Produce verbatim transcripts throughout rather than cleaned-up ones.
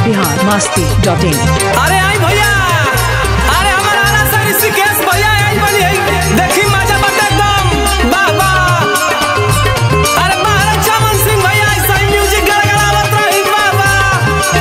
Bihar Masti dot इन। अरे आई भैया, अरे हमारा आरा से ऋषिकेश भैया आई बनी है, देखी मजा बटे एकदम वाह वाह। अरे महाराज चमन सिंह भैया ऐसा ही म्यूजिक गड़गड़ावत रही वाह वाह।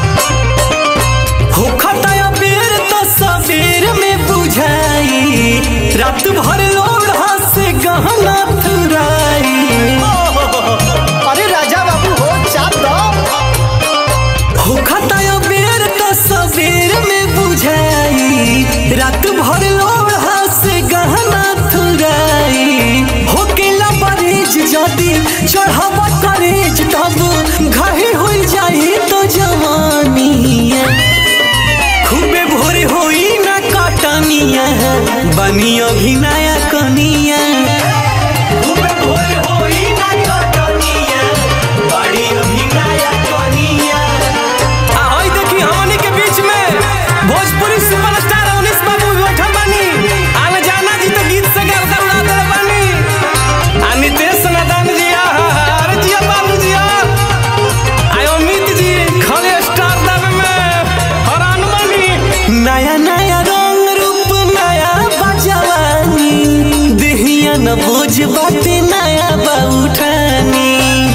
हो खटाया बेर तो सबेर में बुझाई, रात भर लोढ़ा से गहना थुराई। अरे राजा बाबू हो चाप दो। हो खटाया बेर तो सबेर में बुझाई, रात भर लोढ़ा से गहना थुराई। हो केला बरेज जदी चढ़ावा करेज, तब घाही हो जाई तो जवानिया। खूबे भोर होई ना कटनिया, बनी अभी नया कनिया। खूबे भोर होई ना कटनिया, बड़ी अभी नया कनिया। आ होई देखी हमनी के बीच में भोजपुरी सुपरस्टार अवनीश बाबू बैठल बानी। आने जाना जी तो गीत से गर्दा उड़ा देले बानी। आ नितेश नादान जी, अरे जिया बाबू जी, आय अमित जी खड़े स्टार दावे में हरान बानी। नया नया रंग रूप नया बजवानी, देहिया न बोझ बाटे नया बाउठानी।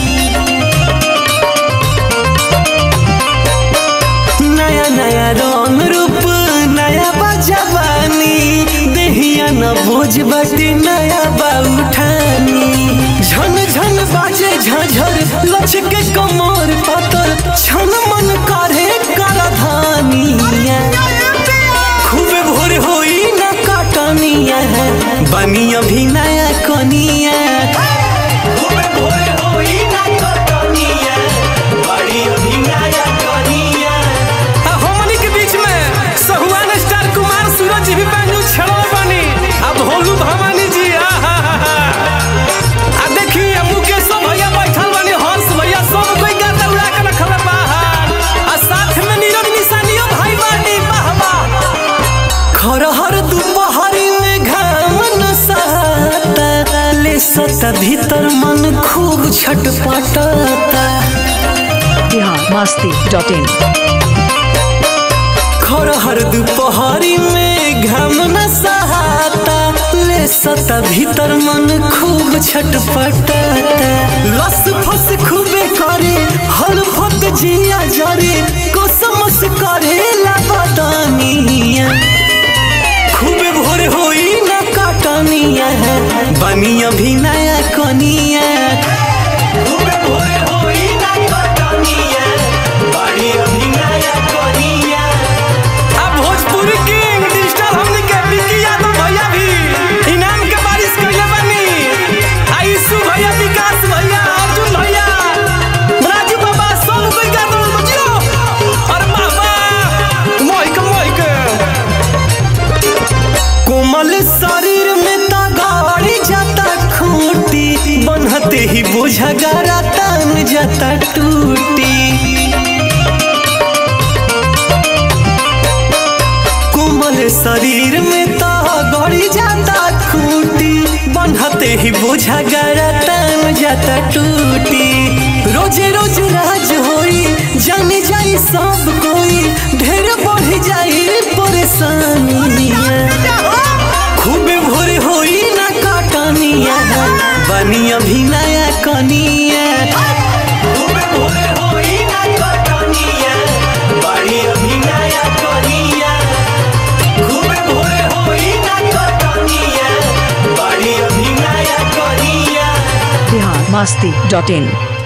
नया नया रंग रूप नया बजवानी, देहिया न बोझ बाटे नया बाउठानी। झन झन बाजे झझर लचके कमर पतर, छन मन करे करधानिया। खूबे भोर होई ना कटनिया, बनी अभी नया कनिया। खूबे भोर होई ना कटनिया, बड़ी अभी नया कनिया। आ हमनी के बीच में सहुआन स्टार कुमार सूरज जी भी बैंजू छड़ो बनी। अब भोलू भवानी जी, आहा आ देखिए मुकेश भैया बैठल बनी, हंस भैया सब कोई गाता उड़ा के रखल बाहर। आ साथ में नीरज निशानियो भाई बानी वाह वाह। खरहर दोपहरी में घाम न सहता, ले सता भीतर मन खूब छटपटाता। बिहार मस्ती डॉट इन। खरहर दोपहरी में घाम न सहता, ले सता भीतर मन खूब छटपटाता। लस फस खूबे करे हल फत जिया जरे, कसमस करे ला बदानिया। खूबे भोर होई ना कटनिया, बनी अभी नया कनिया। खूबे भोर होई ना कटनिया, बड़ी अभी नया कनिया। अब भोजपुरी किंग डिजिटल हमनी के बिकी यादव भैया भी इनाम के बारिश कइले बानी। आयुषु भैया, विकास भैया, अर्जुन भैया, राजू बाबा सब कोई गाता बजियो। और बाबा मोहिक मोहिक कोमल शरीर में तगाड़ी जाता खूंटी, बनहते ही बोझा गारा तान जाता टूटी। कोमल शरीर में तगाड़ी जाता खूंटी, बनहते ही बोझा गारा तान जाता टूटी। रोजे रोज राज होई जाने जाई सब कोई, ढेर बढ़ जाई परेशानिया। खूबे भोर होई ना कटनिया, बनी अभी नया कनिया। खूबे भोर होई ना कटनिया, बड़ी अभी नया कनिया। खूबे भोर होई ना कटनिया, बड़ी अभी नया कनिया। बिहार मस्ती डॉट इन।